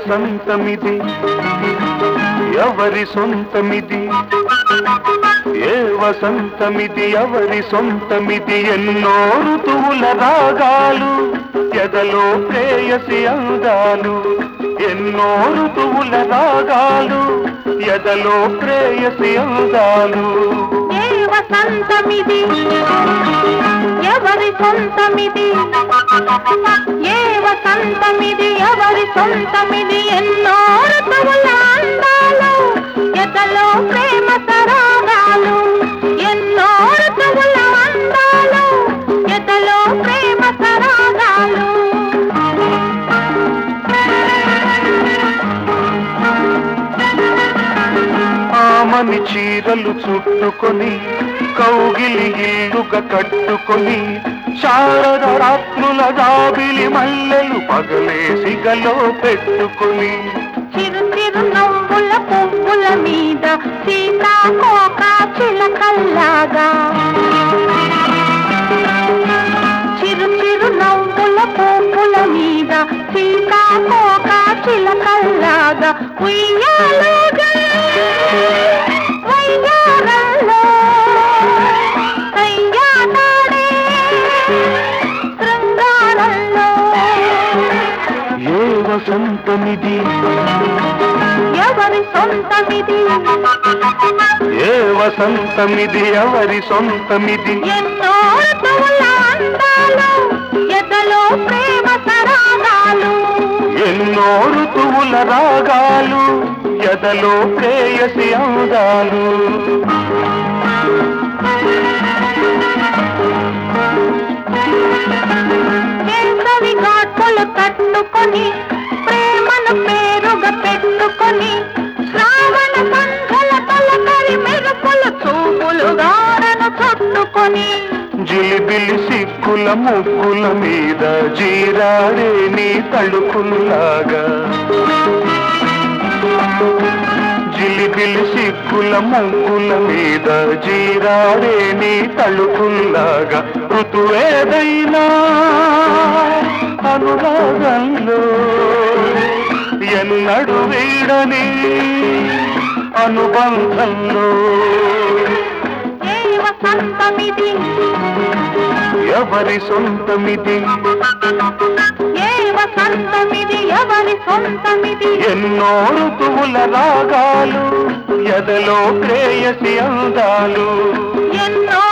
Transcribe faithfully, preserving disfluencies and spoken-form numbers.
వసంతమిది ఎవరి సొంతమిది ఏ వసంతమిది ఎవరి సొంతమిది ఎన్నో ఋతువుల రాగాలు ఎదలో ప్రేయసి అందాలు ఎన్నో ఋతువుల రాగాలు ఎదలో ప్రేయసి అందాలు ఏ వసంతమిది ఎవరి సొంతమిది ఏ వసంతమిది ఎవరి సొంతమిది ఎన్నో ఋతువుల అందాలు ఎదలో ప్రేమ సరాగాలు ఎన్నో ఋతువుల అందాలు ఎదలో ప్రేమ సరాగాలు ఆమని చీరలు చుట్టుకొని కౌగిలి ఇల్లుగా కట్టుకొని శారద రాత్రుల జాబిలి మల్లెలు పగలేసి గలో పెట్టుకొని చిరు చిరు నవ్వుల పువ్వుల మీద సీతాకోక చిలకల్లాగా చిరు చిరు నవ్వుల పువ్వుల మీద సీతాకోక చిలకల్లాగా ఉయ్యాలుగా వయ్యారంలో అయ్యాడే శృంగారంలో ఏ వసంతమిది ఎవరి సొంతమిది ఏ వసంతమిది ఎవరి సొంతమిది ఎన్నో ఋతువుల అందాలు ఎదలో ప్రేమ సరాగాలు ఎన్నో ఋతువుల రాగాలు ఎదలో ప్రేయసి అందాలు వేసవి ఘాటులు తట్టుకొని ప్రేమను పేరుగా పెట్టుకొని శ్రావణ సంఘల తొలకరి మెరుపులు చూపులు గారను చుట్టుకొని జిలిబిలి సిక్కుల ముగ్గుల మీద జీరాడే నీ తడుకుల్లాగా జిలిబిలి సిక్కుల ముగ్గుల మీద జీరాడే నీ తడుకుల్లాగా ఋతువేదైనా అనురాగంలో ఎన్నడు వీడని అనుబంధంలో ఏ వసంతమిది ఎవరి సొంతమిది ఏ వసంతమిది ఎవరి సొంతమిది ఎన్నో ఋతువుల రాగాలు ఎదలో ప్రేయసి అందాలు ఎన్నో